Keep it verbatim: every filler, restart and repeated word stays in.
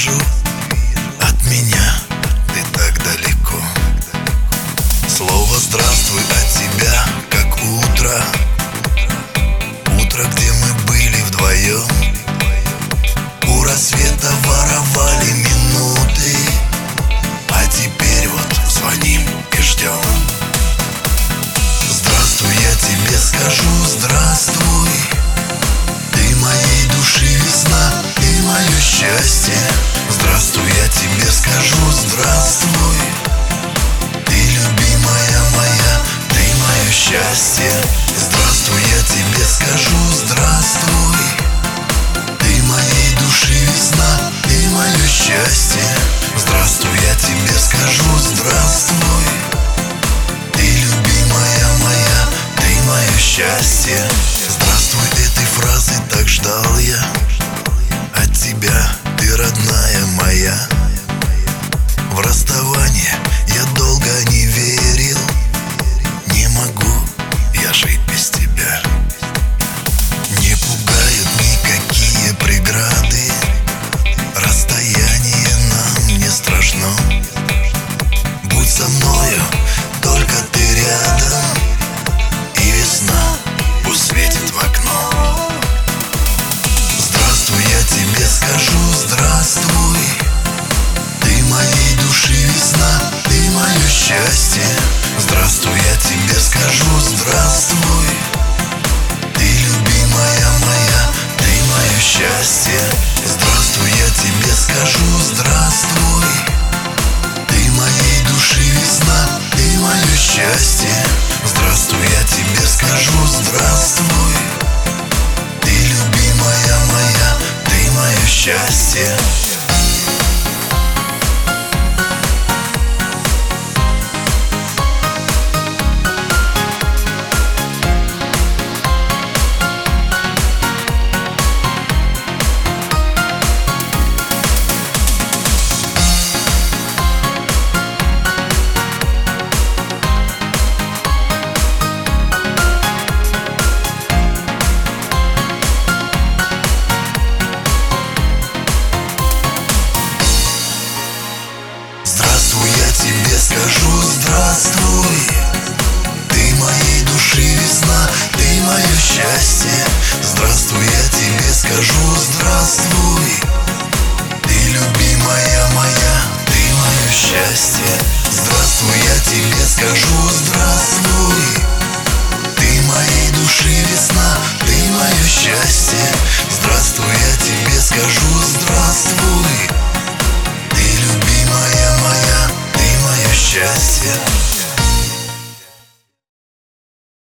вижу, от меня ты так далеко. Слово «здравствуй» от тебя, как утро. Утро, где мы были вдвоем. У рассвета воровали минуты, а теперь вот звоним и ждем. Здравствуй, я тебе скажу, здравствуй. Ты моей души весна, ты мое счастье. Здравствуй, я тебе скажу, здравствуй. Ты любимая моя, ты мое счастье. Здравствуй, я тебе скажу, здравствуй. Ты моей души весна, ты мое счастье. Здравствуй, я тебе скажу, здравствуй. Ты любимая моя, ты мое счастье. Здравствуй, этой фразы так ждал я от тебя, ты родная моя. В расставание я долго не верил. Не могу я жить без тебя. Не пугают никакие преграды. Расстояние нам не страшно. Будь со мною, только ты рядом. И весна пусть светит в окно. Здравствуй, я тебе скажу, здравствуй. Ты моей души весна, ты мое счастье. Здравствуй, я тебе скажу, здравствуй. Ты любимая моя, ты мое счастье. Здравствуй, я тебе скажу, здравствуй. Ты моей души весна, ты мое счастье. Здравствуй, я тебе скажу, здравствуй. Ты любимая моя, ты мое счастье. Здравствуй, я тебе скажу, здравствуй. Ты моей души весна, ты мое счастье. Здравствуй, я тебе скажу, здравствуй. Ты любимая моя, ты мое счастье. Здравствуй, я тебе скажу, здравствуй. Ты моей души весна, ты мое счастье. Здравствуй, я тебе скажу, здравствуй. Ты любимая моя, ты мое счастье.